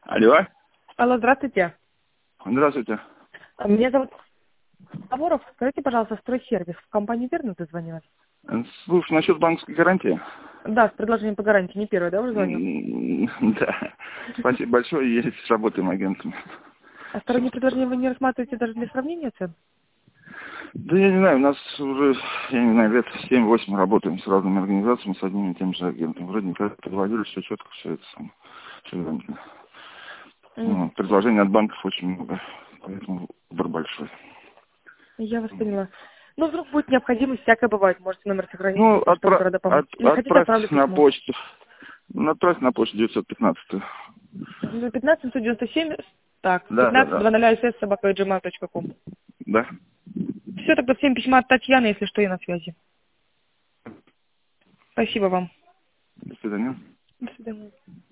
Алло. Алло, здравствуйте. Здравствуйте. Меня зовут Аворов. Скажите, пожалуйста, стройсервис. В компанию верно дозвонилась? Слушай, насчет банковской гарантии. Да, с предложением по гарантии. Не первый, да, уже звоню? Да. Спасибо большое. Есть, работаем агентом. А сторонние предложения вы не рассматриваете даже для сравнения цен? Да я не знаю, у нас уже, я не знаю, лет 7-8 работаем с разными организациями, с одними и теми же агентами. Вроде никак подводили, все четко, все это самое. Все грамотно. Предложений от банков очень много, поэтому выбор большой. Я вас поняла. Ну, вдруг будет необходимость, всякое бывает. Можете номер сохранить, Ну, если что, города помочь. Или хотите, отправьте отправлю на письмо. почту. Отправьте на почту 915. 15 797, так, Да, да, 15 да. 00 собака@gmail.com. Да. Все, тогда всем письма от Татьяны, если что, я на связи. Спасибо вам. До свидания. До свидания.